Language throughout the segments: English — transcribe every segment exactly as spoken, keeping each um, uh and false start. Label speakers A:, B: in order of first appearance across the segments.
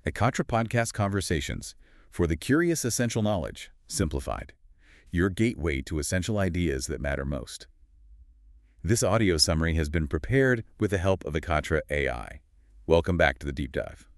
A: Ekatra Podcast Conversations for the curious essential knowledge, simplified. Your gateway to essential ideas that matter most. This audio summary has been prepared with the help of Ekatra A I. Welcome back to the deep dive.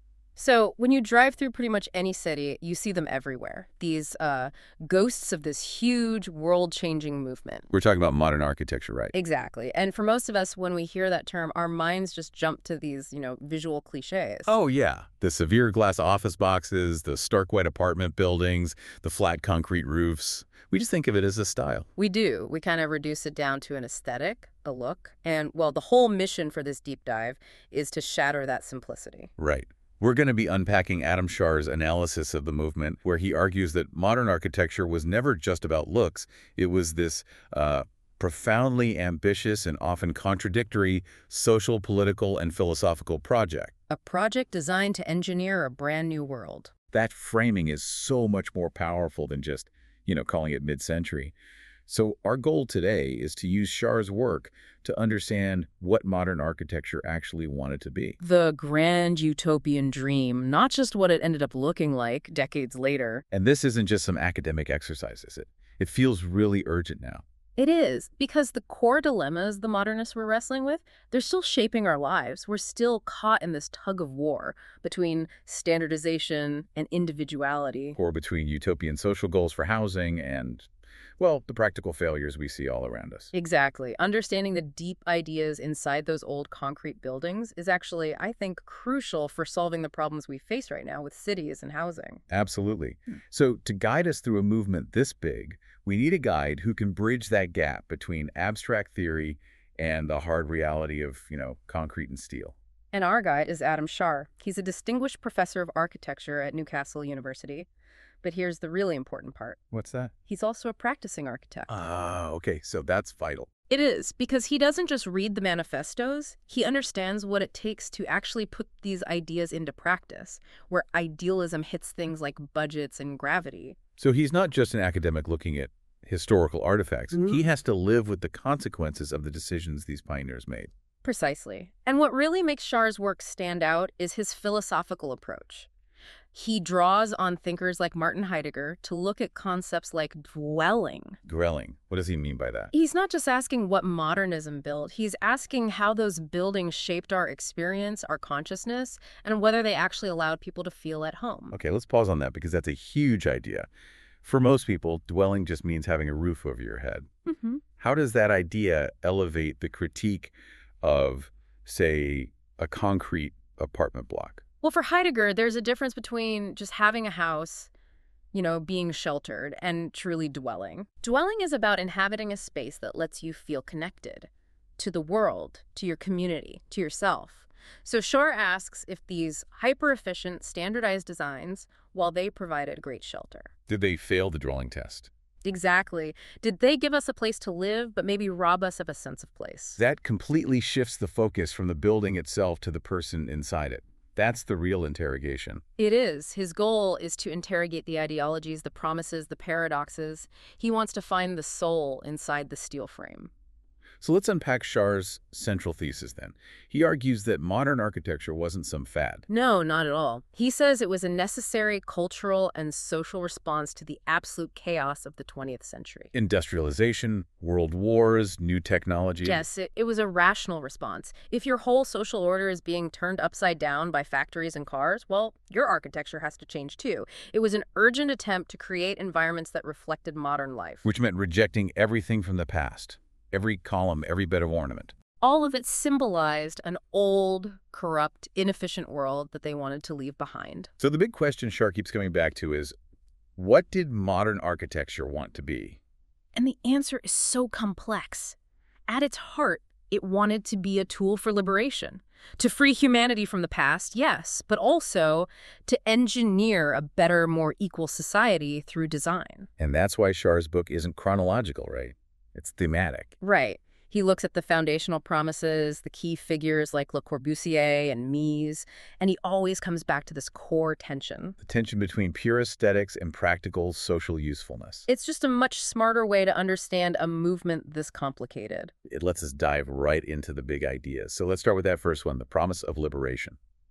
B: So when you drive through pretty much any city, you see them everywhere. These uh, ghosts of this huge world-changing movement.
A: We're talking about modern architecture, right?
B: Exactly. And for most of us, when we hear that term, our minds just jump to these, you know, visual cliches.
A: Oh, yeah. The severe glass office boxes, the stark white apartment buildings, the flat concrete roofs. We just think of it as a style.
B: We do. We kind of reduce it down to an aesthetic, a look. And, well, the whole mission for this deep dive is to shatter that simplicity.
A: Right. We're going to be unpacking Adam Schar's analysis of the movement, where he argues that modern architecture was never just about looks. It was this uh, profoundly ambitious and often contradictory social, political, and philosophical project.
B: A project designed to engineer a brand new world.
A: That framing is so much more powerful than just, you know, calling it mid-century. So our goal today is to use Schar's work to understand what modern architecture actually wanted to be.
B: The grand utopian dream, not just what it ended up looking like decades later.
A: And this isn't just some academic exercise, is it? It feels really urgent now.
B: It is, because the core dilemmas the modernists were wrestling with, they're still shaping our lives. We're still caught in this tug of war between standardization and individuality.
A: Or between utopian social goals for housing and, well, the practical failures we see all around us.
B: Exactly. Understanding the deep ideas inside those old concrete buildings is actually, I think, crucial for solving the problems we face right now with cities and housing.
A: Absolutely. So to guide us through a movement this big, we need a guide who can bridge that gap between abstract theory and the hard reality of, you know, concrete and steel.
B: And our guide is Adam Schar. He's a distinguished professor of architecture at Newcastle University. But here's the really important part.
A: What's that?
B: He's also a practicing architect.
A: Ah, okay. So that's vital.
B: It is, because he doesn't just read the manifestos. He understands what it takes to actually put these ideas into practice, where idealism hits things like budgets and gravity.
A: So he's not just an academic looking at historical artifacts. Mm-hmm. He has to live with the consequences of the decisions these pioneers made.
B: Precisely. And what really makes Schar's work stand out is his philosophical approach. He draws on thinkers like Martin Heidegger to look at concepts like dwelling.
A: Dwelling. What does he mean by that?
B: He's not just asking what modernism built. He's asking how those buildings shaped our experience, our consciousness, and whether they actually allowed people to feel at home.
A: Okay, let's pause on that because that's a huge idea. For most people, dwelling just means having a roof over your head.
B: Mm-hmm.
A: How does that idea elevate the critique of, say, a concrete apartment block?
B: Well, for Heidegger, there's a difference between just having a house, you know, being sheltered, and truly dwelling. Dwelling is about inhabiting a space that lets you feel connected to the world, to your community, to yourself. So Schar asks if these hyper-efficient, standardized designs, while they provided great shelter.
A: Did they fail the dwelling test?
B: Exactly. Did they give us a place to live, but maybe rob us of a sense of place?
A: That completely shifts the focus from the building itself to the person inside it. That's the real interrogation.
B: It is. His goal is to interrogate the ideologies, the promises, the paradoxes. He wants to find the soul inside the steel frame.
A: So let's unpack Schar's central thesis then. He argues that modern architecture wasn't some fad.
B: No, not at all. He says it was a necessary cultural and social response to the absolute chaos of the twentieth century.
A: Industrialization, world wars, new technology.
B: Yes, it, it was a rational response. If your whole social order is being turned upside down by factories and cars, well, your architecture has to change too. It was an urgent attempt to create environments that reflected modern life.
A: Which meant rejecting everything from the past. Every column, every bit of ornament.
B: All of it symbolized an old, corrupt, inefficient world that they wanted to leave behind.
A: So the big question Schar keeps coming back to is, what did modern architecture want to be?
B: And the answer is so complex. At its heart, it wanted to be a tool for liberation. To free humanity from the past, yes, but also to engineer a better, more equal society through design.
A: And that's why Schar's book isn't chronological, right? It's thematic.
B: Right. He looks at the foundational promises, the key figures like Le Corbusier and Mies, and he always comes back to this core tension.
A: The tension between pure aesthetics and practical social usefulness.
B: It's just a much smarter way to understand a movement this complicated.
A: It lets us dive right into the big ideas. So let's start with that first one, the promise of liberation.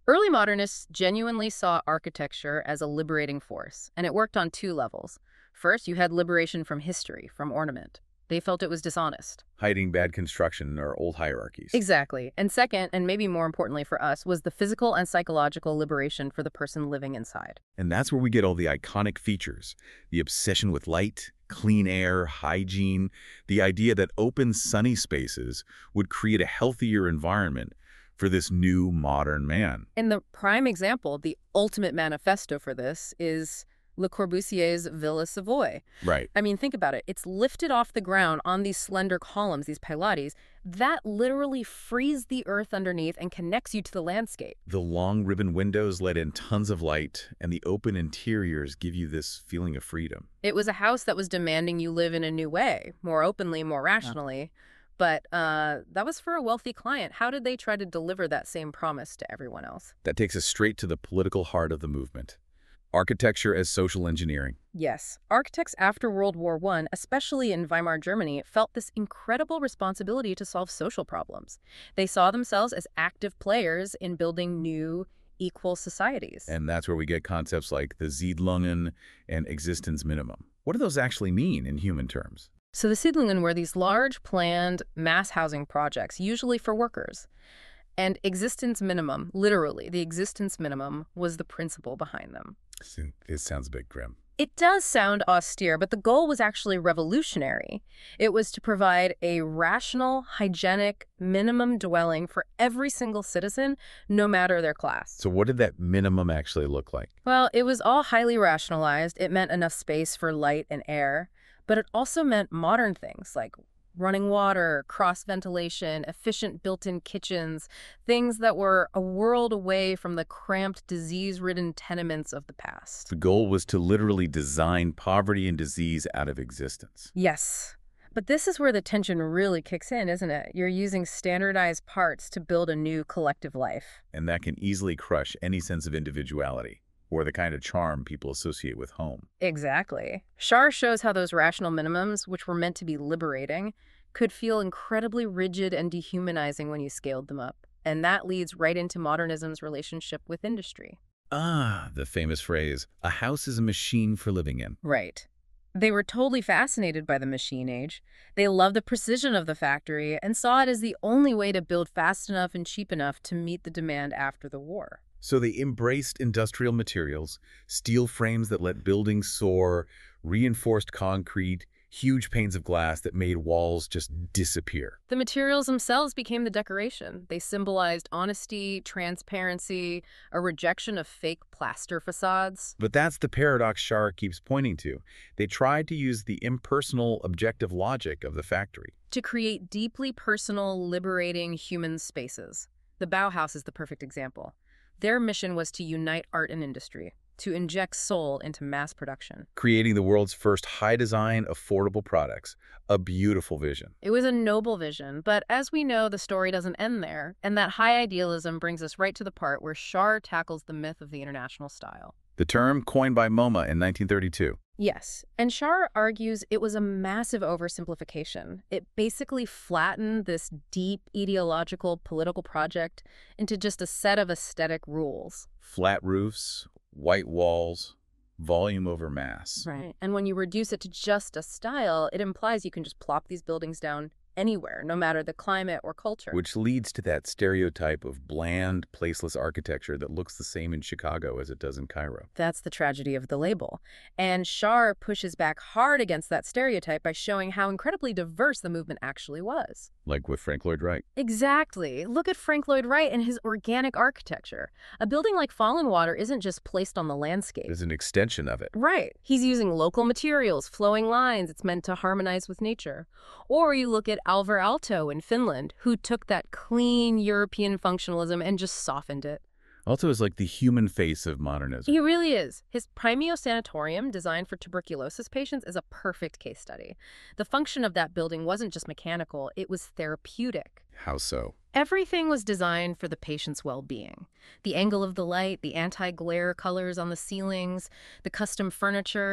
B: Early modernists genuinely saw architecture as a liberating force, and it worked on two levels. First, you had liberation from history, from ornament. They felt it was dishonest.
A: Hiding bad construction or old hierarchies.
B: Exactly. And second, and maybe more importantly for us, was the physical and psychological liberation for the person living inside.
A: And that's where we get all the iconic features. The obsession with light, clean air, hygiene, the idea that open, sunny spaces would create a healthier environment for this new modern man.
B: And the prime example, the ultimate manifesto for this, is Le Corbusier's Villa Savoy.
A: Right.
B: I mean, think about it. It's lifted off the ground on these slender columns, these pilates, that literally freeze the earth underneath and connects you to the landscape.
A: The long ribbon windows let in tons of light, and the open interiors give you this feeling of freedom.
B: It was a house that was demanding you live in a new way, more openly, more rationally. But uh, that was for a wealthy client. How did they try to deliver that same promise to everyone else?
A: That takes us straight to the political heart of the movement. Architecture as social engineering.
B: Yes. Architects after World War One, especially in Weimar Germany, felt this incredible responsibility to solve social problems. They saw themselves as active players in building new, equal societies.
A: And that's where we get concepts like the Siedlungen and Existenzminimum. What do those actually mean in human terms?
B: So the Siedlungen were these large, planned, mass housing projects, usually for workers. And existence minimum, literally, the existence minimum, was the principle behind them.
A: It sounds a bit grim.
B: It does sound austere, but the goal was actually revolutionary. It was to provide a rational, hygienic, minimum dwelling for every single citizen, no matter their class.
A: So what did that minimum actually look like?
B: Well, it was all highly rationalized. It meant enough space for light and air, but it also meant modern things like running water, cross-ventilation, efficient built-in kitchens, things that were a world away from the cramped, disease-ridden tenements of the past.
A: The goal was to literally design poverty and disease out of existence.
B: Yes. But this is where the tension really kicks in, isn't it? You're using standardized parts to build a new collective life.
A: And that can easily crush any sense of individuality, or the kind of charm people associate with home.
B: Exactly. Schar shows how those rational minimums, which were meant to be liberating, could feel incredibly rigid and dehumanizing when you scaled them up. And that leads right into modernism's relationship with industry.
A: Ah, the famous phrase, a house is a machine for living in.
B: Right. They were totally fascinated by the machine age. They loved the precision of the factory and saw it as the only way to build fast enough and cheap enough to meet the demand after the war.
A: So they embraced industrial materials, steel frames that let buildings soar, reinforced concrete, huge panes of glass that made walls just disappear.
B: The materials themselves became the decoration. They symbolized honesty, transparency, a rejection of fake plaster facades.
A: But that's the paradox Schar keeps pointing to. They tried to use the impersonal, objective logic of the factory
B: to create deeply personal, liberating human spaces. The Bauhaus is the perfect example. Their mission was to unite art and industry, to inject soul into mass production.
A: Creating the world's first high-design, affordable products. A beautiful vision.
B: It was a noble vision, but as we know, the story doesn't end there, and that high idealism brings us right to the part where Schar tackles the myth of the international style.
A: The term coined by MoMA in nineteen thirty-two.
B: Yes, and Schar argues it was a massive oversimplification. It basically flattened this deep ideological political project into just a set of aesthetic rules.
A: Flat roofs, white walls, volume over mass.
B: Right, and when you reduce it to just a style, it implies you can just plop these buildings down anywhere, no matter the climate or culture.
A: Which leads to that stereotype of bland, placeless architecture that looks the same in Chicago as it does in Cairo.
B: That's the tragedy of the label. And Schar pushes back hard against that stereotype by showing how incredibly diverse the movement actually was.
A: Like with Frank Lloyd Wright.
B: Exactly. Look at Frank Lloyd Wright and his organic architecture. A building like Falling Water isn't just placed on the landscape.
A: It's an extension of it.
B: Right. He's using local materials, flowing lines. It's meant to harmonize with nature. Or you look at Alvar Aalto in Finland, who took that clean European functionalism and just softened it.
A: Aalto is like the human face of modernism.
B: He really is. His Primeo Sanatorium, designed for tuberculosis patients, is a perfect case study. The function of that building wasn't just mechanical, it was therapeutic.
A: How so?
B: Everything was designed for the patient's well-being. The angle of the light, the anti-glare colors on the ceilings, the custom furniture.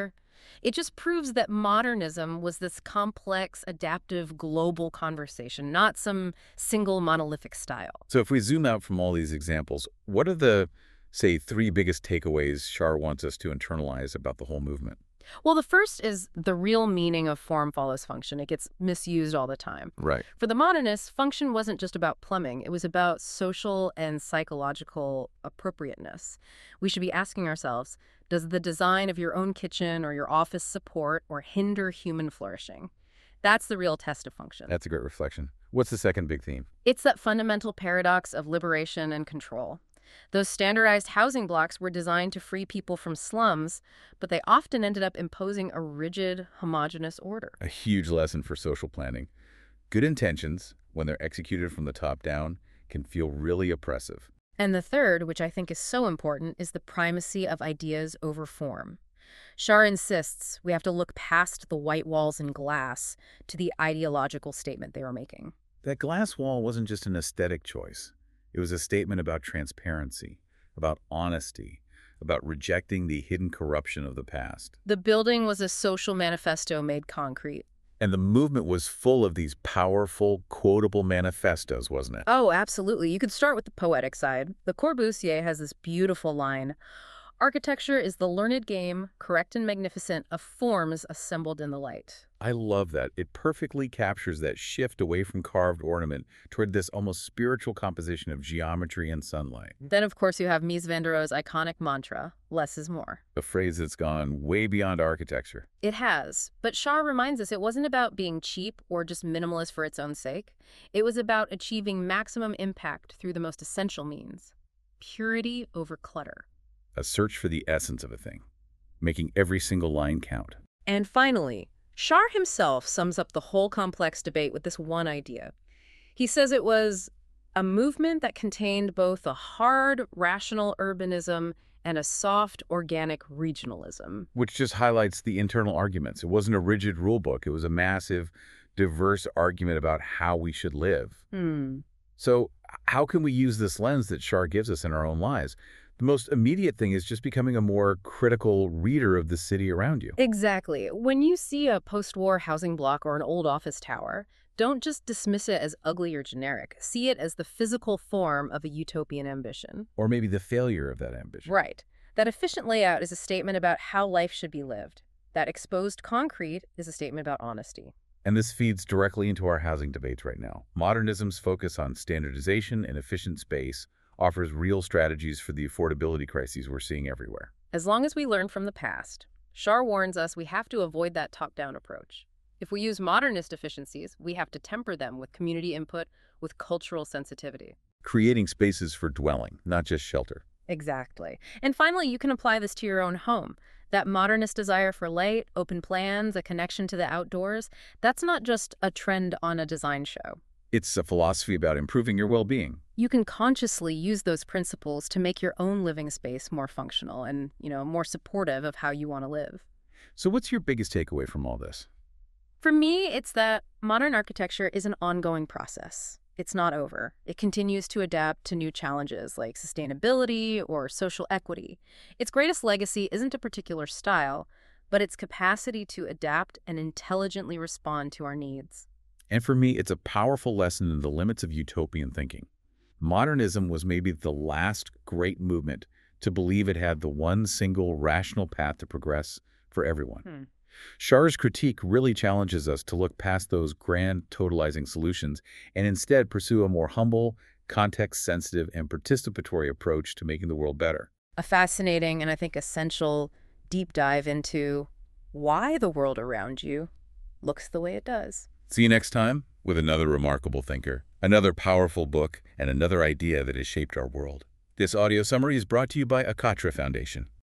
B: It just proves that modernism was this complex, adaptive, global conversation, not some single monolithic style.
A: So if we zoom out from all these examples, what are the, say, three biggest takeaways Shar wants us to internalize about the whole movement?
B: Well, the first is the real meaning of form follows function. It gets misused all the time.
A: Right.
B: For the modernists, function wasn't just about plumbing. It was about social and psychological appropriateness. We should be asking ourselves, does the design of your own kitchen or your office support or hinder human flourishing? That's the real test of function.
A: That's a great reflection. What's the second big theme?
B: It's that fundamental paradox of liberation and control. Those standardized housing blocks were designed to free people from slums, but they often ended up imposing a rigid, homogeneous order.
A: A huge lesson for social planning. Good intentions, when they're executed from the top down, can feel really oppressive.
B: And the third, which I think is so important, is the primacy of ideas over form. Shar insists we have to look past the white walls and glass to the ideological statement they were making.
A: That glass wall wasn't just an aesthetic choice. It was a statement about transparency, about honesty, about rejecting the hidden corruption of the past.
B: The building was a social manifesto made concrete.
A: And the movement was full of these powerful, quotable manifestos, wasn't it?
B: Oh, absolutely. You could start with the poetic side. Le Corbusier has this beautiful line, "Architecture is the learned game, correct and magnificent, of forms assembled in the light."
A: I love that. It perfectly captures that shift away from carved ornament toward this almost spiritual composition of geometry and sunlight.
B: Then, of course, you have Mies van der Rohe's iconic mantra, less is more.
A: A phrase that's gone way beyond architecture.
B: It has. But Shar reminds us it wasn't about being cheap or just minimalist for its own sake. It was about achieving maximum impact through the most essential means. Purity over clutter.
A: A search for the essence of a thing, making every single line count.
B: And finally, Shar himself sums up the whole complex debate with this one idea. He says it was a movement that contained both a hard, rational urbanism and a soft, organic regionalism.
A: Which just highlights the internal arguments. It wasn't a rigid rule book. It was a massive, diverse argument about how we should live.
B: Hmm.
A: So how can we use this lens that Shar gives us in our own lives? The most immediate thing is just becoming a more critical reader of the city around you.
B: Exactly. When you see a post-war housing block or an old office tower, don't just dismiss it as ugly or generic. See it as the physical form of a utopian ambition.
A: Or maybe the failure of that ambition.
B: Right. That efficient layout is a statement about how life should be lived. That exposed concrete is a statement about honesty.
A: And this feeds directly into our housing debates right now. Modernism's focus on standardization and efficient space offers real strategies for the affordability crises we're seeing everywhere.
B: As long as we learn from the past, Shar warns us we have to avoid that top-down approach. If we use modernist efficiencies, we have to temper them with community input, with cultural sensitivity.
A: Creating spaces for dwelling, not just shelter.
B: Exactly. And finally, you can apply this to your own home. That modernist desire for light, open plans, a connection to the outdoors, that's not just a trend on a design show.
A: It's a philosophy about improving your well-being.
B: You can consciously use those principles to make your own living space more functional and, you know, more supportive of how you want to live.
A: So what's your biggest takeaway from all this?
B: For me, it's that modern architecture is an ongoing process. It's not over. It continues to adapt to new challenges like sustainability or social equity. Its greatest legacy isn't a particular style, but its capacity to adapt and intelligently respond to our needs.
A: And for me, it's a powerful lesson in the limits of utopian thinking. Modernism was maybe the last great movement to believe it had the one single rational path to progress for everyone.
B: Hmm.
A: Shar's critique really challenges us to look past those grand totalizing solutions and instead pursue a more humble, context-sensitive, and participatory approach to making the world better.
B: A fascinating and I think essential deep dive into why the world around you looks the way it does.
A: See you next time with another remarkable thinker, another powerful book, and another idea that has shaped our world. This audio summary is brought to you by Akatra Foundation.